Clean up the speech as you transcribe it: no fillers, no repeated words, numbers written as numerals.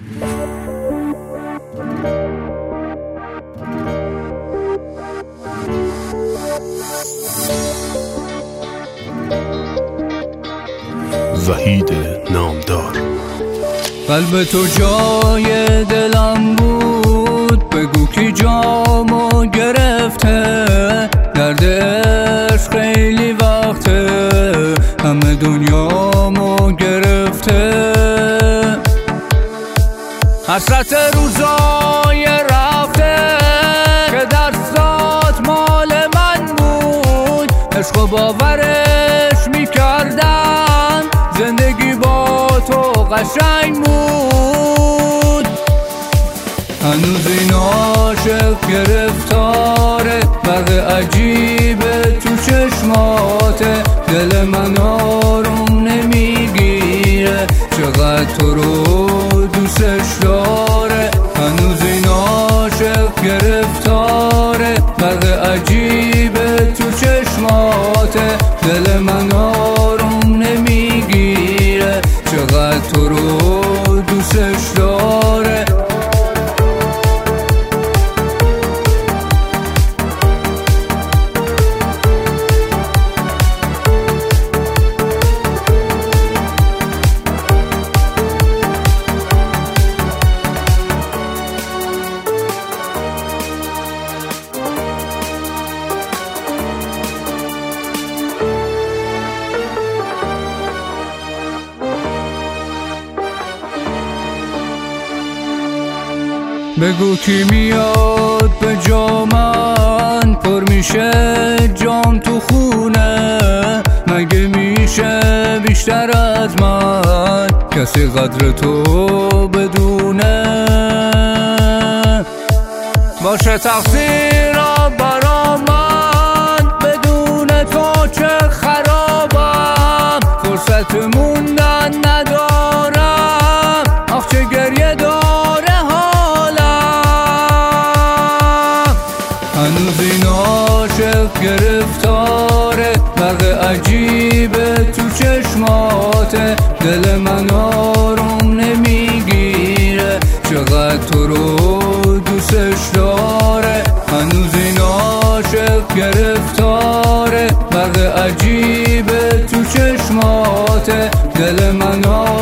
وحید نامدار. قلب تو جای دلم بود، بگو کی جامو گرفته. درد عشق خیلی وقته، همه دنیامو گرفته. حسرت روزای رفته که دستات مال من بود. عشق و باورش میکردم، زندگی با تو قشنگ بود. هنوز این عاشق گرفتاره، برق عجیبه تو چشماته. دل من آروم نمیگیره، چقدر تو رو دوستش داره. هنوز این عاشق گرفتاره، برق عجیبه تو چشماته. دل من آروم نمیگیره، چقدر تو رو دوستش داره. بگو کی میاد به جا من، پر میشه جام تو خونه. مگه میشه بیشتر از من کسی قدر تو بدونه؟ باشه تقصیر برا من، بدون تو چه خرابم. فرصت موندن ندارم، آخ چه گریه داره حالم. هنوز این عاشق گرفتاره، برق عجیبه تو چشماته. دل من آروم نمیگیره، چقدر تو رو دوستش داره. هنوز این عاشق گرفتاره، برق عجیبه تو چشماته. دل من